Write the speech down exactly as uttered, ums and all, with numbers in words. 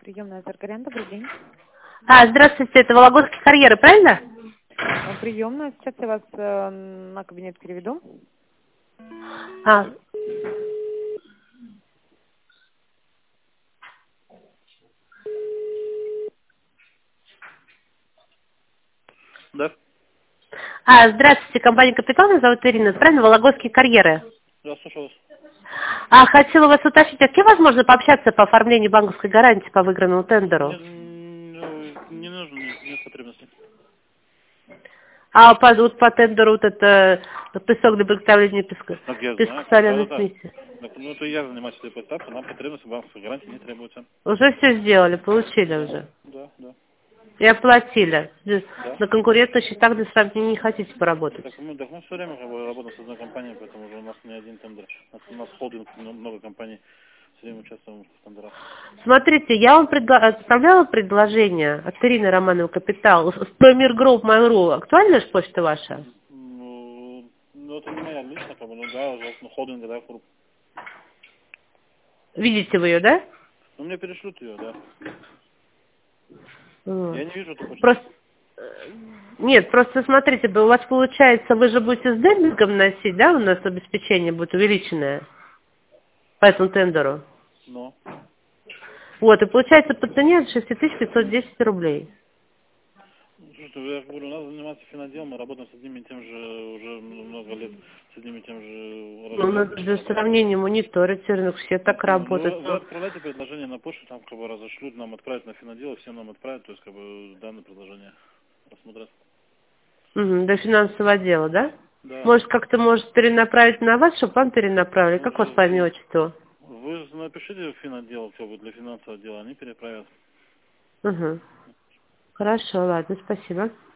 Приемная Таргарян, добрый день. А, здравствуйте, это Вологодские карьеры, правильно? А, Приемная, сейчас я вас э, на кабинет переведу. А, Да, а, здравствуйте, компания «Капитал», меня зовут Ирина, это правильно, Вологодские карьеры. я слушал вас. А, хотела вас уточнить, а с кем возможно пообщаться по оформлению банковской гарантии по выигранному тендеру? Не, ну, не нужно, нет, нет потребности. А по, вот по тендеру вот это песок для приготовления песка, Так я знаю, пескосоляной да-да-да. смеси. Так, ну, это я занимаюсь этой этапом, нам потребности банковской гарантии не требуется. Уже все сделали, получили Да, уже. да, да, И оплатили. да. На конкурентных счетах для сравнения не хотите поработать. Так мы, так мы все время как бы работаем с одной компанией, поэтому уже у нас не один тендер. У нас, у нас холдинг, много много компаний, все время участвуем в тендерах. Смотрите, я вам предла- отправляла предложение от Ирины Романовой «Капитал». Мир Групп Mail.ru. Актуальна же почта ваша? Ну, ну, это не моя личная, как бы, ну да, уже, ну, холдинга, да, групп. Видите вы ее, да? Ну, мне перешлют ее, да. Вот. Я не вижу эту почту. Просто... э, Нет, просто смотрите, да у вас получается, вы же будете с демпингом носить, да, у нас обеспечение будет увеличенное по этому тендеру. Но. Вот, и получается по цене шесть тысяч пятьсот десять рублей. Слушайте, я же говорю, у нас занимается финоделом, мы работаем с одним и тем же уже много лет, с одним и тем же Ну, надо же разработчиком. сравнение мониторить рынок, все так Ну, ну, работают. вы, вы отправляйте предложение на почту, там как бы разошлют, нам отправят на финодел, всем нам отправят, то есть как бы данное предложение рассмотрят. Угу, до финансового отдела, да? Да. Может, как-то может перенаправить на вас, чтобы вам перенаправили? Ну, Как у вас по имени отчеству? вы напишите в финодел, как бы для финансового отдела, они переправят. Угу. Хорошо, ладно, спасибо.